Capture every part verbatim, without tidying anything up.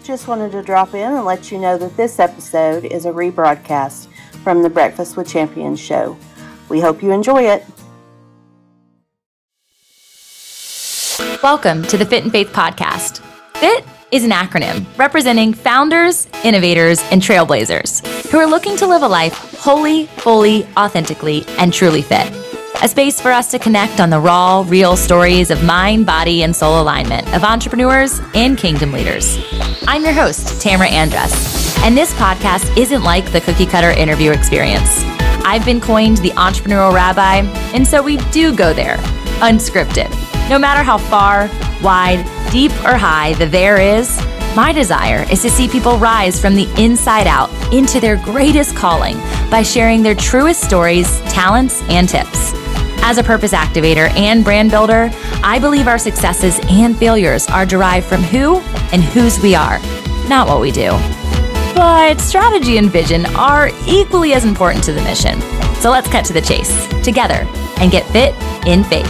Just wanted to drop in and let you know that this episode is a rebroadcast from the Breakfast with Champions show. We hope you enjoy it. Welcome to the Fit and Faith podcast. FIT is an acronym representing founders, innovators, and trailblazers who are looking to live a life wholly, fully, authentically, and truly fit. A space for us to connect on the raw, real stories of mind, body, and soul alignment of entrepreneurs and kingdom leaders. I'm your host, Tamara Andress, and this podcast isn't like the cookie cutter interview experience. I've been coined the entrepreneurial rabbi, and so we do go there, unscripted. No matter how far, wide, deep, or high the there is, my desire is to see people rise from the inside out into their greatest calling by sharing their truest stories, talents, and tips. As a purpose activator and brand builder, I believe our successes and failures are derived from who and whose we are, not what we do. But strategy and vision are equally as important to the mission. So let's cut to the chase together and get fit in faith.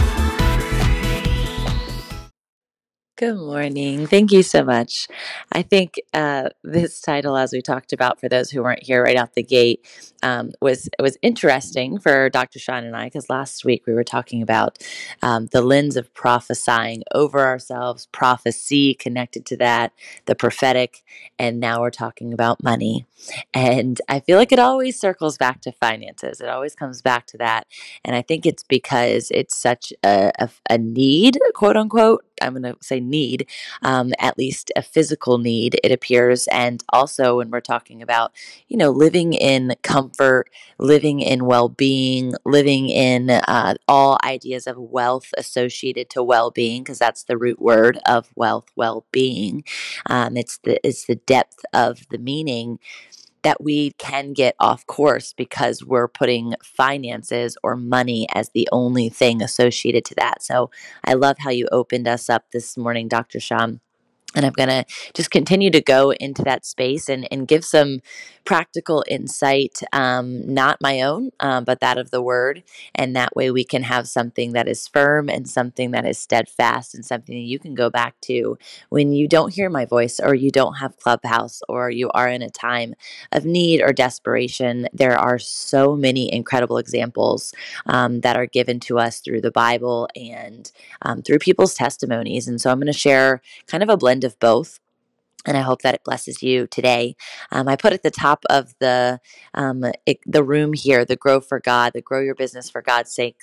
Good morning. Thank you so much. I think uh, this title, as we talked about, for those who weren't here right out the gate, um, was was interesting for Doctor Sean and I, because last week we were talking about um, the lens of prophesying over ourselves, prophecy connected to that, the prophetic, and now we're talking about money. And I feel like it always circles back to finances. It always comes back to that. And I think it's because it's such a, a, a need, quote unquote. I'm going to say need, um, at least a physical need, it appears. And also when we're talking about, you know, living in comfort, living in well-being, living in uh, all ideas of wealth associated to well-being, because that's the root word of wealth, well-being. Um, it's the it's the depth of the meaning that we can get off course because we're putting finances or money as the only thing associated to that. So I love how you opened us up this morning, Doctor Sham. And I'm going to just continue to go into that space and, and give some practical insight, um, not my own, um, but that of the word. And that way we can have something that is firm and something that is steadfast and something that you can go back to when you don't hear my voice or you don't have Clubhouse or you are in a time of need or desperation. There are so many incredible examples um, that are given to us through the Bible and um, through people's testimonies. And so I'm going to share kind of a blend of both. And I hope that it blesses you today. Um, I put at the top of the um, it, the room here, the Grow for God, the Grow Your Business for God's Sake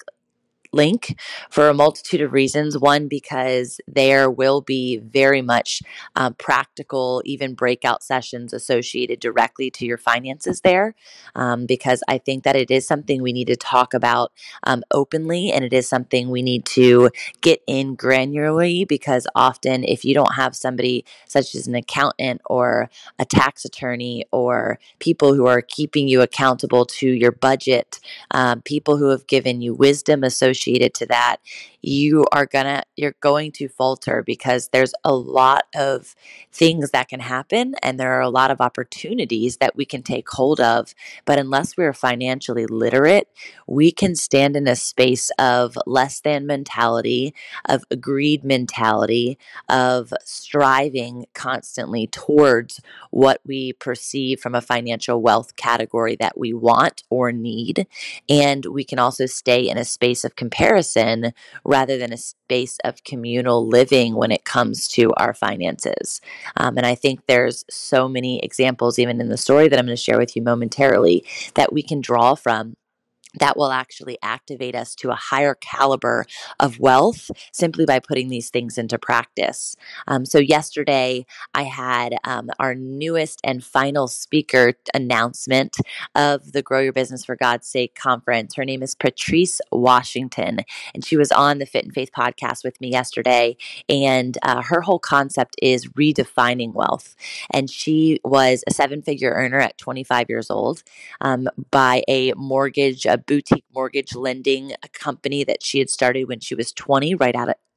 link for a multitude of reasons. One, because there will be very much um, practical, even breakout sessions associated directly to your finances there, um, because I think that it is something we need to talk about um, openly, and it is something we need to get in granularly, because often if you don't have somebody such as an accountant or a tax attorney or people who are keeping you accountable to your budget, um, people who have given you wisdom associated to that, you are gonna you're going to falter, because there's a lot of things that can happen and there are a lot of opportunities that we can take hold of. But unless we're financially literate, we can stand in a space of less than mentality, of greed mentality, of striving constantly towards what we perceive from a financial wealth category that we want or need. And we can also stay in a space of comparison rather than a space of communal living when it comes to our finances. Um, and I think there's so many examples, even in the story that I'm going to share with you momentarily, that we can draw from that will actually activate us to a higher caliber of wealth simply by putting these things into practice. Um, so yesterday, I had um, our newest and final speaker announcement of the Grow Your Business for God's Sake conference. Her name is Patrice Washington, and she was on the Fit and Faith podcast with me yesterday. And uh, her whole concept is redefining wealth. And she was a seven-figure earner at twenty-five years old um, by a mortgage, a boutique mortgage lending company that she had started when she was twenty, right out of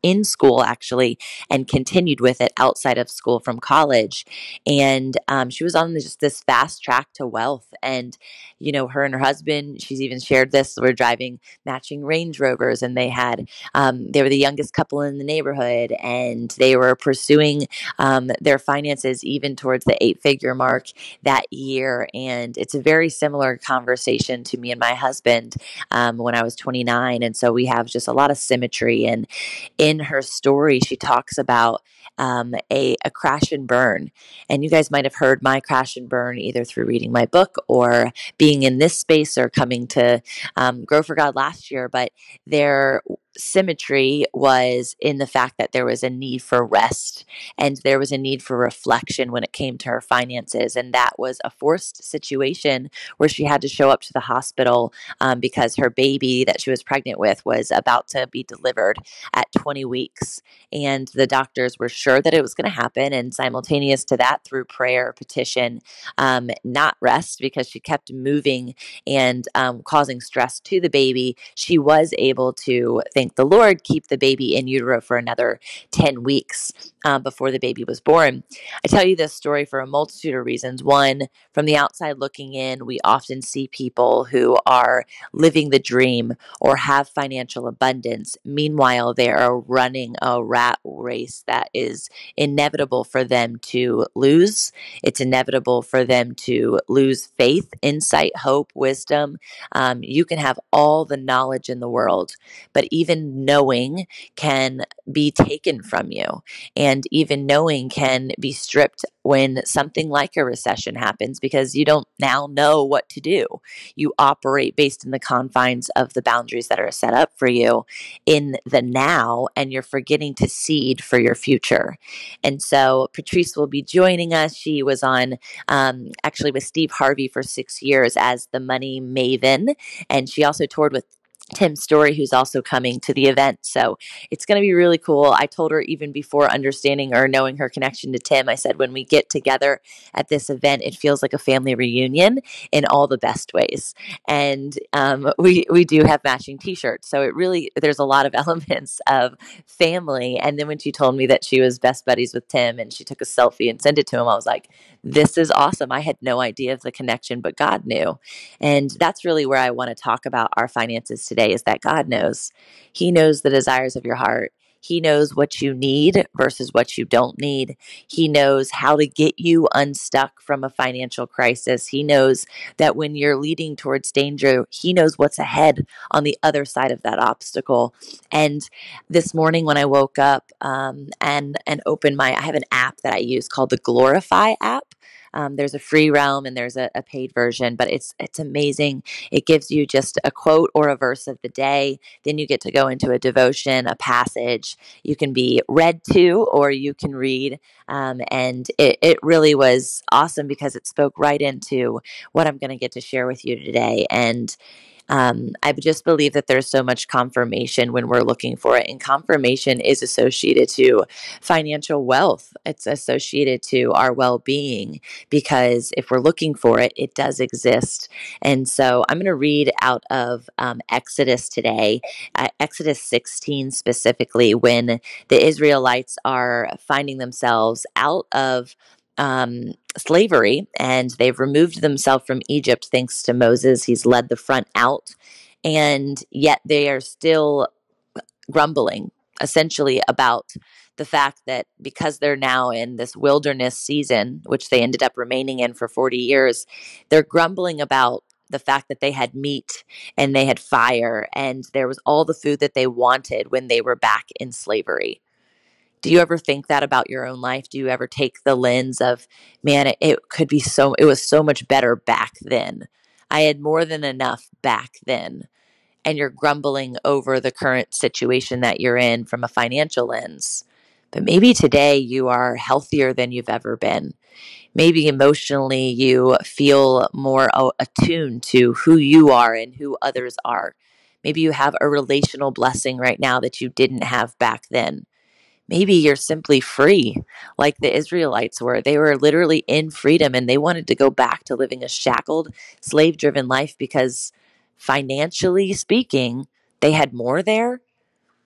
in school actually and continued with it outside of school from college. And um, she was on just this fast track to wealth. And, you know, her and her husband, she's even shared this, were driving matching Range Rovers, and they had, um, they were the youngest couple in the neighborhood, and they were pursuing um, their finances even towards the eight figure mark that year. And it's a very similar conversation to me and my husband um, when I was twenty-nine. And so we have just a lot of symmetry. And in her story, she talks about um, a, a crash and burn. And you guys might have heard my crash and burn either through reading my book or being in this space or coming to um, Grow for God last year. But their symmetry was in the fact that there was a need for rest and there was a need for reflection when it came to her finances. And that was a forced situation where she had to show up to the hospital um, because her baby that she was pregnant with was about to be delivered at twenty weeks. And the doctors were sure that it was going to happen. And simultaneous to that, through prayer, petition, um, not rest, because she kept moving and um, causing stress to the baby, she was able to, thank the Lord, keep the baby in utero for another ten weeks um, before the baby was born. I tell you this story for a multitude of reasons. One, from the outside looking in, we often see people who are living the dream or have financial abundance. Meanwhile, they are running a rat race that is inevitable for them to lose. It's inevitable for them to lose faith, insight, hope, wisdom. Um, you can have all the knowledge in the world, but even knowing can be taken from you. And even knowing can be stripped when something like a recession happens because you don't now know what to do. You operate based in the confines of the boundaries that are set up for you in the now, and you're forgetting to seed for your future. And so Patrice will be joining us. She was on um, actually with Steve Harvey for six years as the money maven, and she also toured with Tim Story, who's also coming to the event. So it's going to be really cool. I told her even before understanding or knowing her connection to Tim, I said, when we get together at this event, it feels like a family reunion in all the best ways. And um, we, we do have matching t-shirts. So it really, there's a lot of elements of family. And then when she told me that she was best buddies with Tim and she took a selfie and sent it to him, I was like, this is awesome. I had no idea of the connection, but God knew. And that's really where I want to talk about our finances today, is that God knows. He knows the desires of your heart. He knows what you need versus what you don't need. He knows how to get you unstuck from a financial crisis. He knows that when you're leading towards danger, he knows what's ahead on the other side of that obstacle. And this morning when I woke up um, and, and opened my, I have an app that I use called the Glorify app. Um, there's a free realm and there's a, a paid version, but it's it's amazing. It gives you just a quote or a verse of the day. Then you get to go into a devotion, a passage. You can be read to or you can read. Um, and it, it really was awesome because it spoke right into what I'm going to get to share with you today. And Um, I just believe that there's so much confirmation when we're looking for it. And confirmation is associated to financial wealth. It's associated to our well-being because if we're looking for it, it does exist. And so I'm going to read out of um, Exodus today, uh, Exodus sixteen specifically, when the Israelites are finding themselves out of um, slavery, and they've removed themselves from Egypt thanks to Moses. He's led the front out, and yet they are still grumbling essentially about the fact that because they're now in this wilderness season, which they ended up remaining in for forty years, they're grumbling about the fact that they had meat and they had fire and there was all the food that they wanted when they were back in slavery. Do you ever think that about your own life? Do you ever take the lens of, man, it, it could be so, it was so much better back then. I had more than enough back then. And you're grumbling over the current situation that you're in from a financial lens. But maybe today you are healthier than you've ever been. Maybe emotionally you feel more attuned to who you are and who others are. Maybe you have a relational blessing right now that you didn't have back then. Maybe you're simply free, like the Israelites were. They were literally in freedom and they wanted to go back to living a shackled, slave-driven life because financially speaking, they had more there.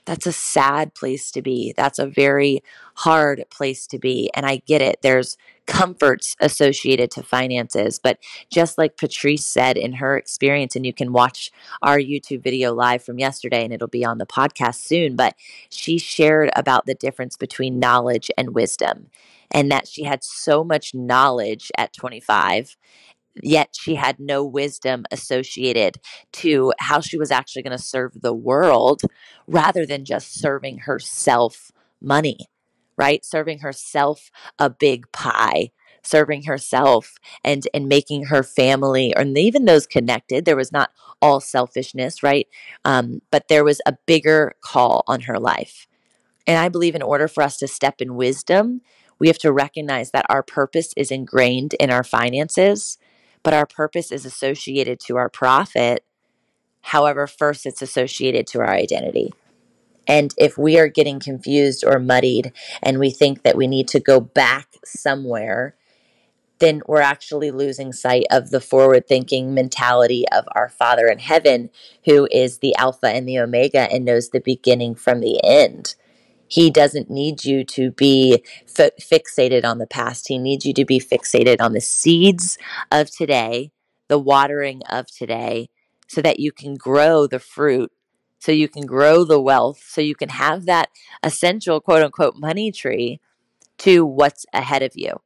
That's a sad place to be. That's a very hard place to be. And I get it. There's comforts associated to finances. But just like Patrice said in her experience, and you can watch our YouTube video live from yesterday and it'll be on the podcast soon, but she shared about the difference between knowledge and wisdom, and that she had so much knowledge at twenty-five, yet she had no wisdom associated to how she was actually going to serve the world rather than just serving herself money, right? Serving herself a big pie, serving herself and and making her family or even those connected. There was not all selfishness, right? Um, but there was a bigger call on her life. And I believe in order for us to step in wisdom, we have to recognize that our purpose is ingrained in our finances, but our purpose is associated to our profit. However, first it's associated to our identity. And if we are getting confused or muddied and we think that we need to go back somewhere, then we're actually losing sight of the forward thinking mentality of our Father in heaven, who is the Alpha and the Omega and knows the beginning from the end. He doesn't need you to be f- fixated on the past. He needs you to be fixated on the seeds of today, the watering of today, so that you can grow the fruit, so you can grow the wealth, so you can have that essential quote unquote money tree to what's ahead of you.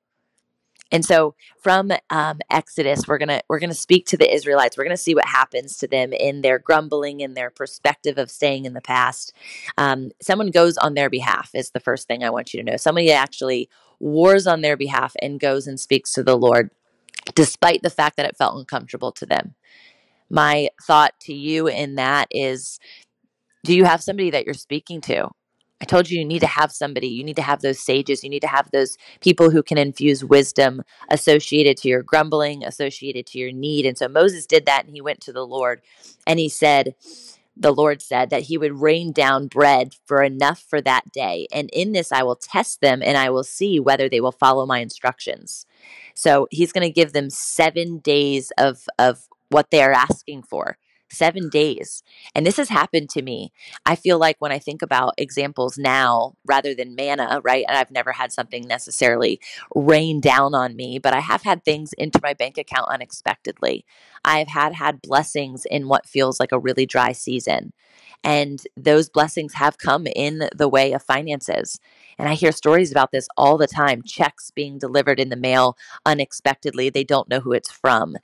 And so from um, Exodus, we're gonna we're gonna speak to the Israelites. We're gonna see what happens to them in their grumbling and their perspective of staying in the past. Um, someone goes on their behalf is the first thing I want you to know. Somebody actually wars on their behalf and goes and speaks to the Lord, despite the fact that it felt uncomfortable to them. My thought to you in that is, do you have somebody that you're speaking to? I told you you need to have somebody. You need to have those sages. You need to have those people who can infuse wisdom associated to your grumbling, associated to your need. And so Moses did that, and he went to the Lord and he said, the Lord said that he would rain down bread for enough for that day. And in this, I will test them and I will see whether they will follow my instructions. So he's going to give them seven days of, of what they are asking for. Seven days. And this has happened to me. I feel like when I think about examples now, rather than manna, right? And I've never had something necessarily rain down on me, but I have had things into my bank account unexpectedly. I've had had blessings in what feels like a really dry season. And those blessings have come in the way of finances. And I hear stories about this all the time. Checks being delivered in the mail unexpectedly. They don't know who it's from.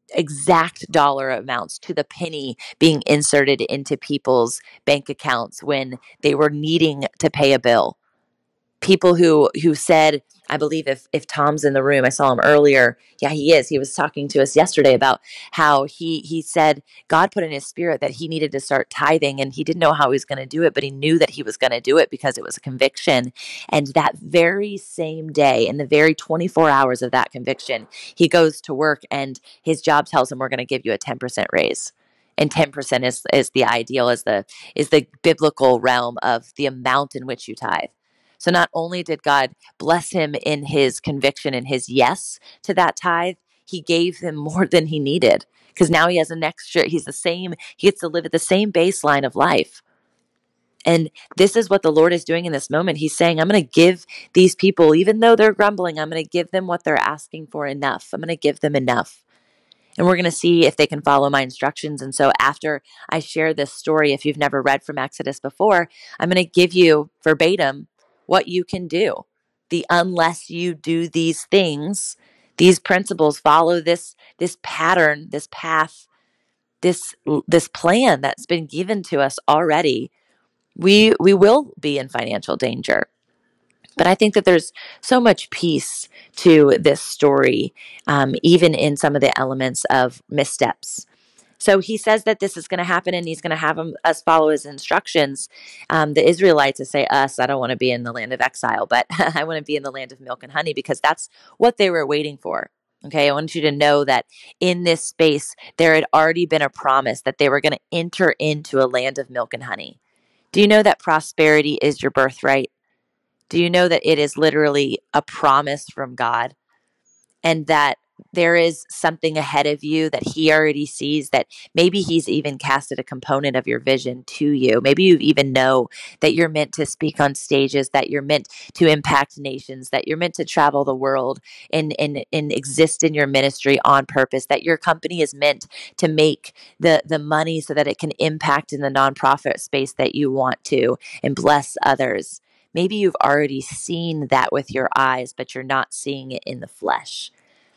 Exact dollar amounts to the penny being inserted into people's bank accounts when they were needing to pay a bill. People who who said, I believe if if Tom's in the room, I saw him earlier. Yeah, he is. He was talking to us yesterday about how he he said God put in his spirit that he needed to start tithing, and he didn't know how he was going to do it, but he knew that he was going to do it because it was a conviction. And that very same day, in the very twenty-four hours of that conviction, he goes to work and his job tells him, we're going to give you a ten percent raise. And ten percent is is the ideal, is the is the biblical realm of the amount in which you tithe. So not only did God bless him in his conviction and his yes to that tithe, he gave him more than he needed, because now he has an extra, he's the same, he gets to live at the same baseline of life. And this is what the Lord is doing in this moment. He's saying, I'm going to give these people, even though they're grumbling, I'm going to give them what they're asking for enough. I'm going to give them enough. And we're going to see if they can follow my instructions. And so after I share this story, if you've never read from Exodus before, I'm going to give you verbatim what you can do. The unless you do these things, these principles, follow this this pattern, this path, this this plan that's been given to us already, we we will be in financial danger. But I think that there's so much peace to this story, um, even in some of the elements of missteps. So he says that this is going to happen, and he's going to have them, us follow his instructions. Um, the Israelites, to say us, I don't want to be in the land of exile, but I want to be in the land of milk and honey, because that's what they were waiting for. Okay, I want you to know that in this space, there had already been a promise that they were going to enter into a land of milk and honey. Do you know that prosperity is your birthright? Do you know that it is literally a promise from God? And that there is something ahead of you that he already sees, that maybe he's even casted a component of your vision to you. Maybe you even know that you're meant to speak on stages, that you're meant to impact nations, that you're meant to travel the world and, and, and exist in your ministry on purpose, that your company is meant to make the, the money so that it can impact in the nonprofit space that you want to and bless others. Maybe you've already seen that with your eyes, but you're not seeing it in the flesh.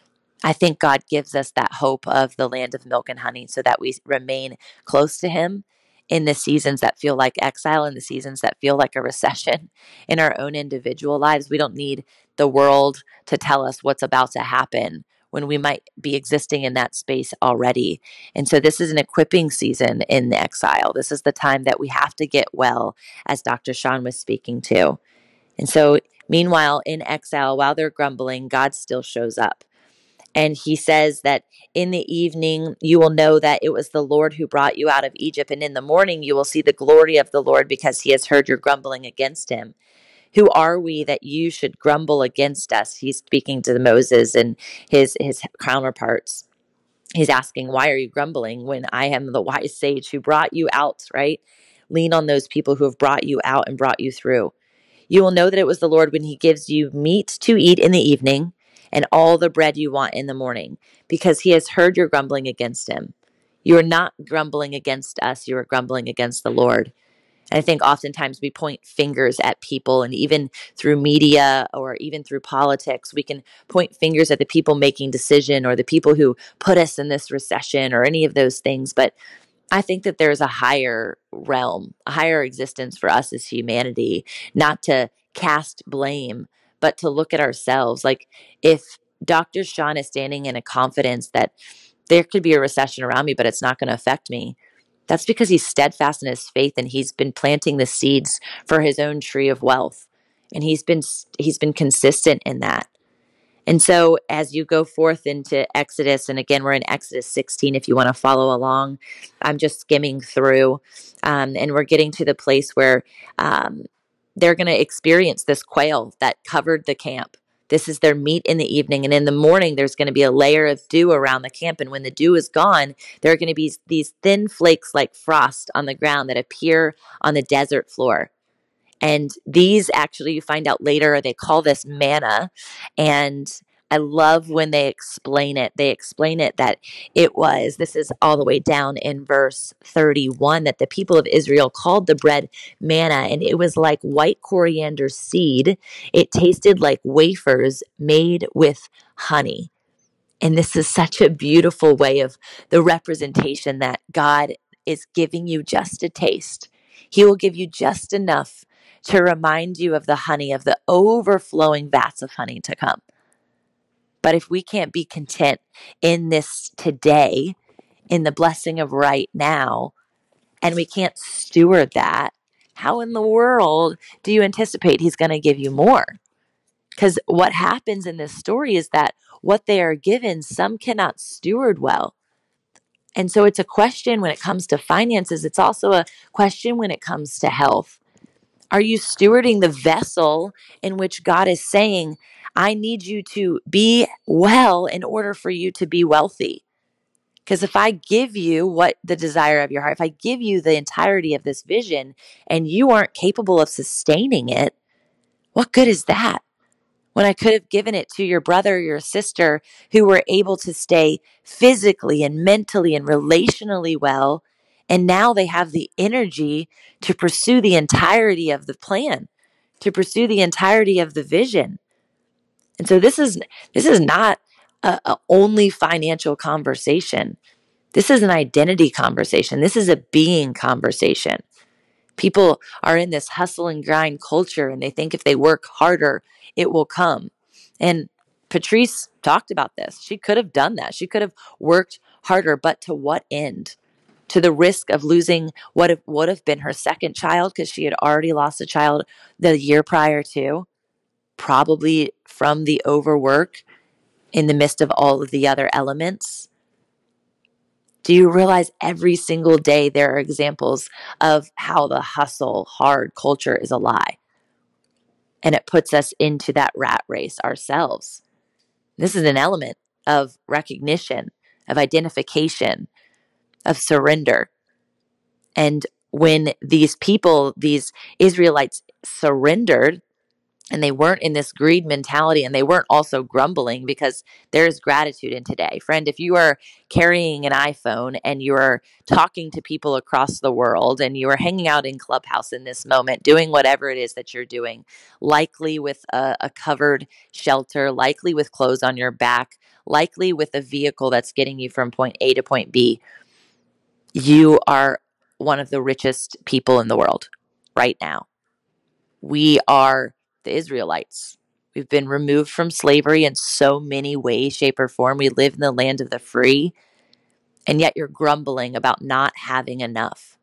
I think God gives us that hope of the land of milk and honey so that we remain close to him in the seasons that feel like exile, in the seasons that feel like a recession in our own individual lives. We don't need the world to tell us what's about to happen when we might be existing in that space already. And so this is an equipping season in the exile. This is the time that we have to get well, as Doctor Sean was speaking to. And so meanwhile, in exile, while they're grumbling, God still shows up. And he says that in the evening, you will know that it was the Lord who brought you out of Egypt. And in the morning, you will see the glory of the Lord because he has heard your grumbling against him. Who are we that you should grumble against us? He's speaking to Moses and his, his counterparts. He's asking, why are you grumbling when I am the wise sage who brought you out, right? Lean on those people who have brought you out and brought you through. You will know that it was the Lord when he gives you meat to eat in the evening and all the bread you want in the morning, because he has heard your grumbling against him. You are not grumbling against us. You are grumbling against the Lord. And I think oftentimes we point fingers at people, and even through media or even through politics, we can point fingers at the people making decision or the people who put us in this recession or any of those things. But I think that there's a higher realm, a higher existence for us as humanity, not to cast blame, but to look at ourselves. Like if Doctor Sean is standing in a confidence that there could be a recession around me, but it's not going to affect me, that's because he's steadfast in his faith and he's been planting the seeds for his own tree of wealth. And he's been he's been consistent in that. And so as you go forth into Exodus, and again, we're in Exodus sixteen, if you want to follow along, I'm just skimming through, um, and we're getting to the place where um, they're going to experience this quail that covered the camp. This is their meat in the evening. And in the morning, there's going to be a layer of dew around the camp. And when the dew is gone, there are going to be these thin flakes like frost on the ground that appear on the desert floor. And these actually, you find out later, they call this manna. And I love when they explain it. They explain it that it was, this is all the way down in verse thirty-one, that the people of Israel called the bread manna, and it was like white coriander seed. It tasted like wafers made with honey. And this is such a beautiful way of the representation that God is giving you just a taste. He will give you just enough to remind you of the honey, of the overflowing vats of honey to come. But if we can't be content in this today, in the blessing of right now, and we can't steward that, how in the world do you anticipate he's going to give you more? Because what happens in this story is that what they are given, some cannot steward well. And so it's a question when it comes to finances. It's also a question when it comes to health. Are you stewarding the vessel in which God is saying, I need you to be well in order for you to be wealthy? Because if I give you what the desire of your heart, if I give you the entirety of this vision and you aren't capable of sustaining it, what good is that? When I could have given it to your brother or your sister who were able to stay physically and mentally and relationally well, and now they have the energy to pursue the entirety of the plan, to pursue the entirety of the vision. And so this is this is not a, a only financial conversation. This is an identity conversation. This is a being conversation. People are in this hustle and grind culture, and they think if they work harder, it will come. And Patrice talked about this. She could have done that. She could have worked harder, but to what end? To the risk of losing what would have been her second child, because she had already lost a child the year prior to, probably from the overwork in the midst of all of the other elements. Do you realize every single day there are examples of how the hustle hard culture is a lie? And it puts us into that rat race ourselves. This is an element. of recognition, of identification, of surrender. And when these people, these Israelites surrendered, and they weren't in this greed mentality, and they weren't also grumbling, because there is gratitude in today. Friend, if you are carrying an iPhone and you're talking to people across the world and you are hanging out in Clubhouse in this moment, doing whatever it is that you're doing, likely with a, a covered shelter, likely with clothes on your back, likely with a vehicle that's getting you from point A to point B, you are one of the richest people in the world right now. We are the Israelites. We've been removed from slavery in so many ways, shape, or form. We live in the land of the free, and yet you're grumbling about not having enough.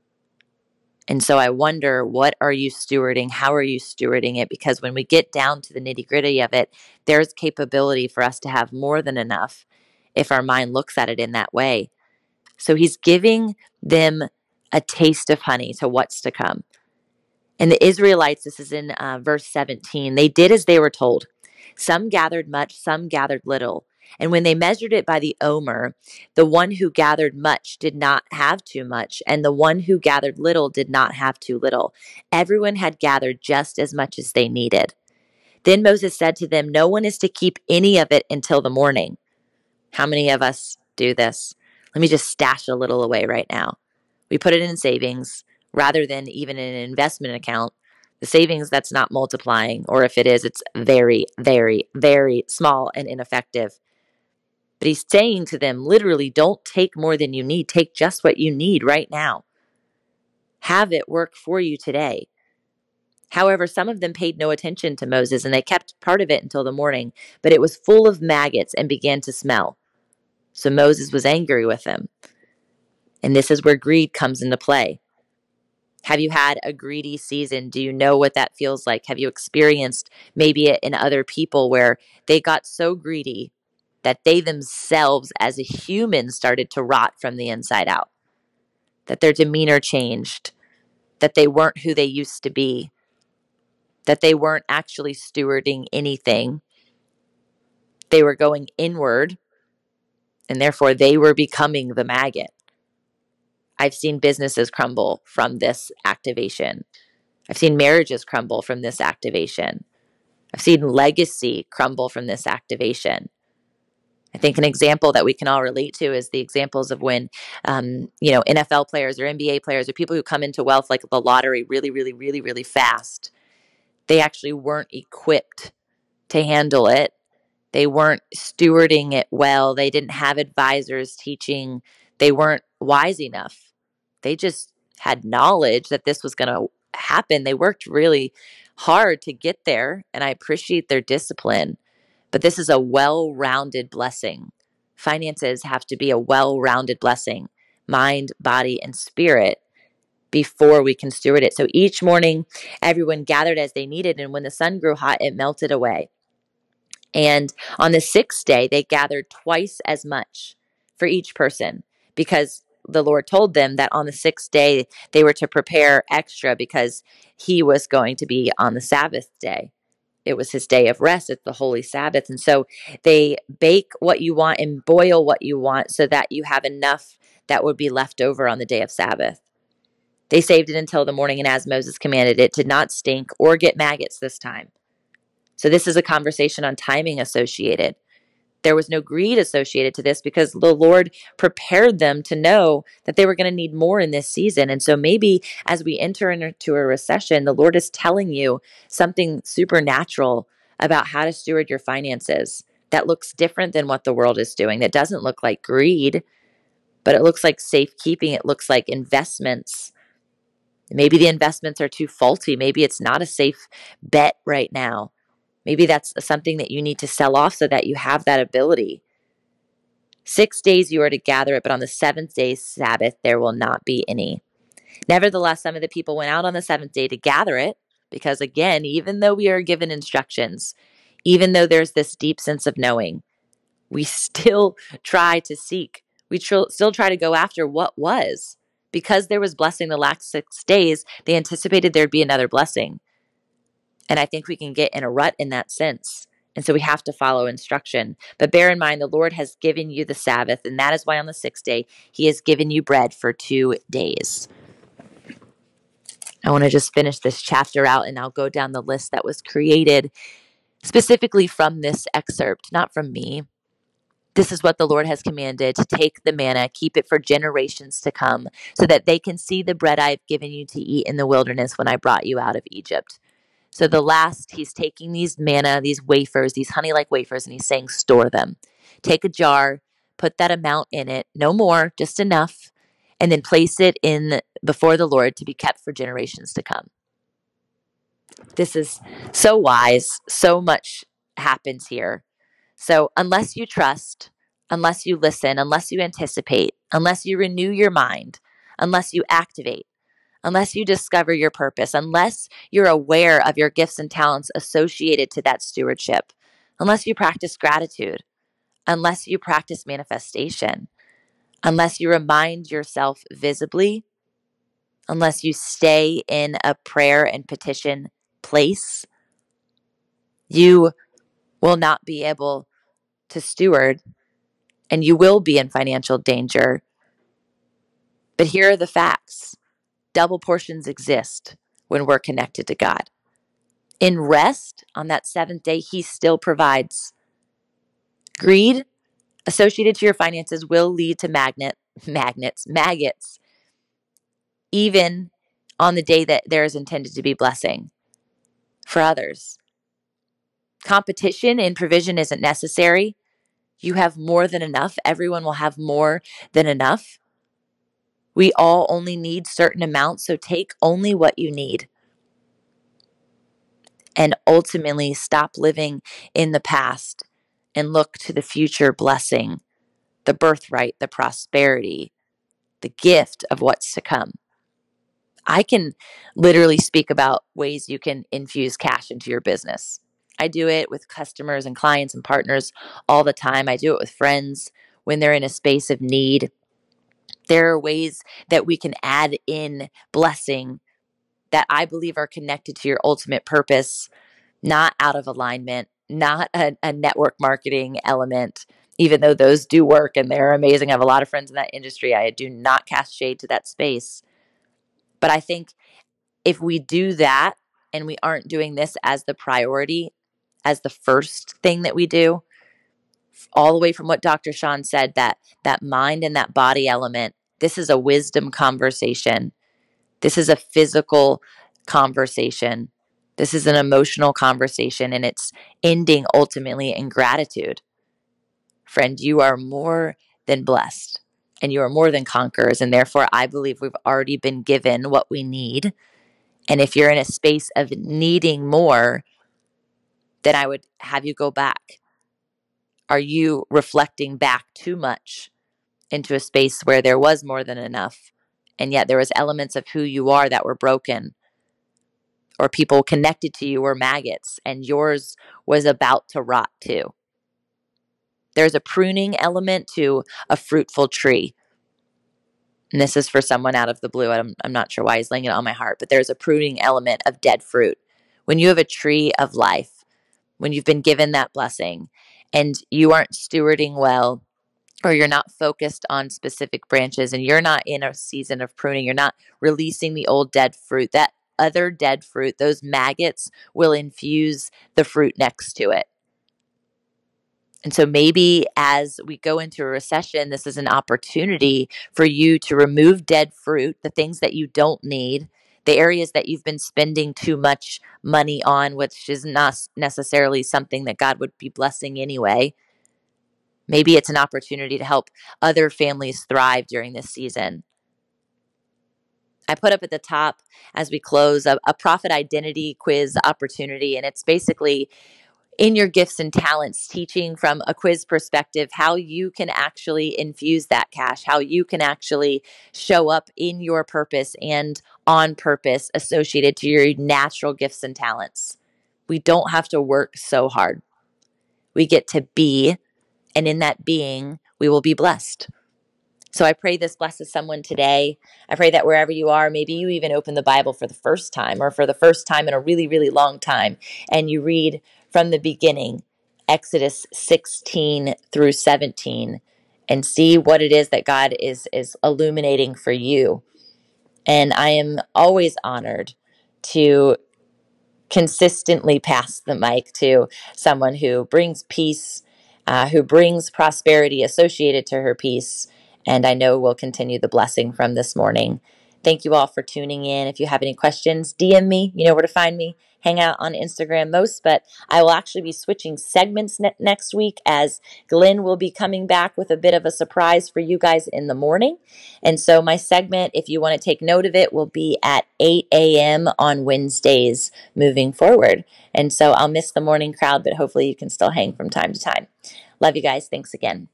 And so I wonder, what are you stewarding? How are you stewarding it? Because when we get down to the nitty-gritty of it, there's capability for us to have more than enough if our mind looks at it in that way. So he's giving them a taste of honey to what's to come. And the Israelites, this is in uh, verse seventeen, they did as they were told. Some gathered much, some gathered little. And when they measured it by the omer, the one who gathered much did not have too much, and the one who gathered little did not have too little. Everyone had gathered just as much as they needed. Then Moses said to them, no one is to keep any of it until the morning. How many of us do this? Let me just stash a little away right now. We put it in savings rather than even in an investment account. The savings that's not multiplying, or if it is, it's very, very, very small and ineffective. But he's saying to them, literally, don't take more than you need. Take just what you need right now. Have it work for you today. However, some of them paid no attention to Moses, and they kept part of it until the morning, but it was full of maggots and began to smell. So Moses was angry with them. And this is where greed comes into play. Have you had a greedy season? Do you know what that feels like? Have you experienced maybe it in other people where they got so greedy that they themselves as a human started to rot from the inside out? That their demeanor changed, that they weren't who they used to be, that they weren't actually stewarding anything. They were going inward, and therefore they were becoming the maggot. I've seen businesses crumble from this activation. I've seen marriages crumble from this activation. I've seen legacy crumble from this activation. I think an example that we can all relate to is the examples of when, um, you know, N F L players or N B A players or people who come into wealth like the lottery really, really, really, really fast. They actually weren't equipped to handle it. They weren't stewarding it well. They didn't have advisors teaching. They weren't wise enough. They just had knowledge that this was going to happen. They worked really hard to get there, and I appreciate their discipline. But this is a well-rounded blessing. Finances have to be a well-rounded blessing, mind, body, and spirit, before we can steward it. So each morning, everyone gathered as they needed, and when the sun grew hot, it melted away. And on the sixth day, they gathered twice as much for each person, because the Lord told them that on the sixth day, they were to prepare extra because he was going to be on the Sabbath day. It was his day of rest. It's the Holy Sabbath. And so they bake what you want and boil what you want so that you have enough that would be left over on the day of Sabbath. They saved it until the morning, and as Moses commanded, it did not stink or get maggots this time. So this is a conversation on timing associated. There was no greed associated to this because the Lord prepared them to know that they were going to need more in this season. And so maybe as we enter into a recession, the Lord is telling you something supernatural about how to steward your finances that looks different than what the world is doing. That doesn't look like greed, but it looks like safekeeping. It looks like investments. Maybe the investments are too faulty. Maybe it's not a safe bet right now. Maybe that's something that you need to sell off so that you have that ability. Six days you are to gather it, but on the seventh day Sabbath, there will not be any. Nevertheless, some of the people went out on the seventh day to gather it, because again, even though we are given instructions, even though there's this deep sense of knowing, we still try to seek. We tr- still try to go after what was. Because there was blessing the last six days, they anticipated there'd be another blessing. And I think we can get in a rut in that sense And so we have to follow instruction. But bear in mind, the Lord has given you the Sabbath, and that is why on the sixth day, he has given you bread for two days. I want to just finish this chapter out, and I'll go down the list that was created specifically from this excerpt, not from me. This is what the Lord has commanded, to take the manna, keep it for generations to come, so that they can see the bread I have given you to eat in the wilderness when I brought you out of Egypt. So the last, he's taking these manna, these wafers, these honey-like wafers, and he's saying, store them. Take a jar, put that amount in it, no more, just enough, and then place it in before the Lord to be kept for generations to come. This is so wise. So much happens here. So unless you trust, unless you listen, unless you anticipate, unless you renew your mind, unless you activate, unless you discover your purpose, unless you're aware of your gifts and talents associated to that stewardship, unless you practice gratitude, unless you practice manifestation, unless you remind yourself visibly, unless you stay in a prayer and petition place, you will not be able to steward, and you will be in financial danger. But here are the facts. Double portions exist when we're connected to God. In rest, on that seventh day, he still provides. Greed associated to your finances will lead to magnet, magnets, maggots, even on the day that there is intended to be blessing for others. Competition in provision isn't necessary. You have more than enough. Everyone will have more than enough. We all only need certain amounts, so take only what you need. And ultimately stop living in the past and look to the future blessing, the birthright, the prosperity, the gift of what's to come. I can literally speak about ways you can infuse cash into your business. I do it with customers and clients and partners all the time. I do it with friends when they're in a space of need. There are ways that we can add in blessing that I believe are connected to your ultimate purpose, not out of alignment, not a, a network marketing element, even though those do work and they're amazing. I have a lot of friends in that industry. I do not cast shade to that space. But I think if we do that and we aren't doing this as the priority, as the first thing that we do, all the way from what Doctor Sean said, that that mind and that body element, this is a wisdom conversation. This is a physical conversation. This is an emotional conversation, and it's ending ultimately in gratitude. Friend, you are more than blessed, and you are more than conquerors, and therefore I believe we've already been given what we need. And if you're in a space of needing more, then I would have you go back. Are you reflecting back too much into a space where there was more than enough, and yet there was elements of who you are that were broken, or people connected to you were maggots, and yours was about to rot too? There's a pruning element to a fruitful tree. And this is for someone out of the blue. I'm, I'm not sure why he's laying it on my heart, but there's a pruning element of dead fruit. When you have a tree of life, when you've been given that blessing and you aren't stewarding well, or you're not focused on specific branches and you're not in a season of pruning, you're not releasing the old dead fruit, that other dead fruit, those maggots will infuse the fruit next to it. And so maybe as we go into a recession, this is an opportunity for you to remove dead fruit, the things that you don't need, the areas that you've been spending too much money on, which is not necessarily something that God would be blessing anyway. Maybe it's an opportunity to help other families thrive during this season. I put up at the top as we close a, a prophet identity quiz opportunity, and it's basically in your gifts and talents, teaching from a quiz perspective how you can actually infuse that cash, how you can actually show up in your purpose and on purpose associated to your natural gifts and talents. We don't have to work so hard. We get to be, and in that being, we will be blessed. So I pray this blesses someone today. I pray that wherever you are, maybe you even open the Bible for the first time or for the first time in a really, really long time, and you read from the beginning Exodus sixteen through seventeen and see what it is that God is, is illuminating for you. And I am always honored to consistently pass the mic to someone who brings peace, uh, who brings prosperity associated to her peace, and I know will continue the blessing from this morning. Thank you all for tuning in. If you have any questions, D M me. You know where to find me. Hang out on Instagram most, but I will actually be switching segments ne- next week as Glenn will be coming back with a bit of a surprise for you guys in the morning. And so my segment, if you want to take note of it, will be at eight a.m. on Wednesdays moving forward. And so I'll miss the morning crowd, but hopefully you can still hang from time to time. Love you guys. Thanks again.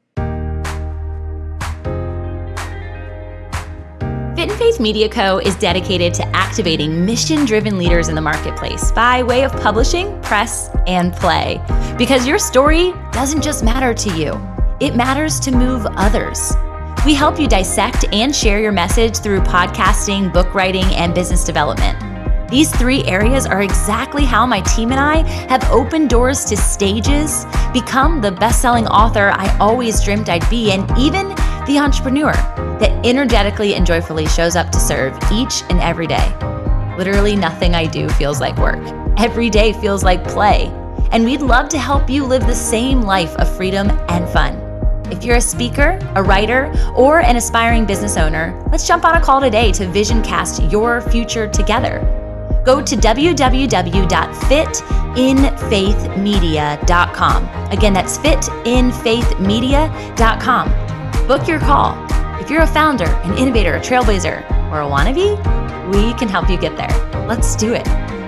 Fit and Faith Media Co. is dedicated to activating mission-driven leaders in the marketplace by way of publishing, press, and play. Because your story doesn't just matter to you, it matters to move others. We help you dissect and share your message through podcasting, book writing, and business development. These three areas are exactly how my team and I have opened doors to stages, become the best-selling author I always dreamed I'd be, and even the entrepreneur that energetically and joyfully shows up to serve each and every day. Literally nothing I do feels like work. Every day feels like play. And we'd love to help you live the same life of freedom and fun. If you're a speaker, a writer, or an aspiring business owner, let's jump on a call today to vision cast your future together. Go to w w w dot fit in faith media dot com. Again, that's fit in faith media dot com. Book your call. If you're a founder, an innovator, a trailblazer, or a wannabe, we can help you get there. Let's do it.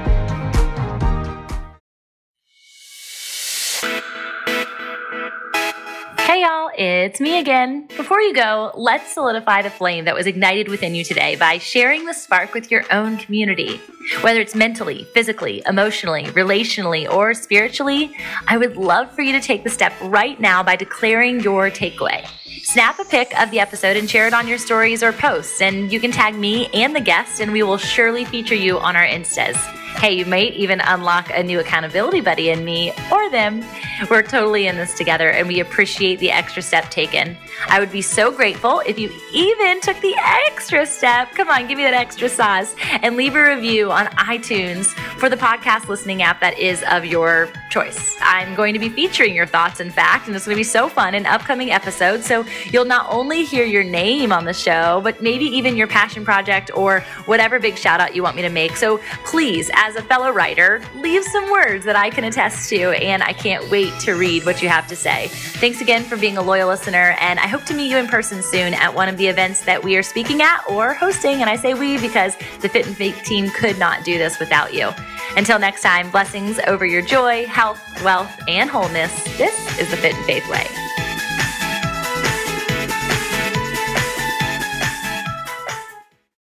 Hey y'all, it's me again. Before you go, let's solidify the flame that was ignited within you today by sharing the spark with your own community. Whether it's mentally, physically, emotionally, relationally, or spiritually, I would love for you to take the step right now by declaring your takeaway. Snap a pic of the episode and share it on your stories or posts, and you can tag me and the guest, and we will surely feature you on our Instas. Hey, you might even unlock a new accountability buddy in me or them. We're totally in this together, and we appreciate the extra step taken. I would be so grateful if you even took the extra step, come on, give me that extra sauce, and leave a review on iTunes for the podcast listening app that is of your choice. I'm going to be featuring your thoughts, in fact, and it's going to be so fun in upcoming episodes, so you'll not only hear your name on the show, but maybe even your passion project or whatever big shout out you want me to make. So please, as a fellow writer, leave some words that I can attest to, and I can't wait to read what you have to say. Thanks again for being a loyal listener, and I hope to meet you in person soon at one of the events that we are speaking at or hosting, and I say we because the Fit and Faith team could not do this without you. Until next time, blessings over your joy, health, wealth, and wholeness. This is the Fit and Faith way.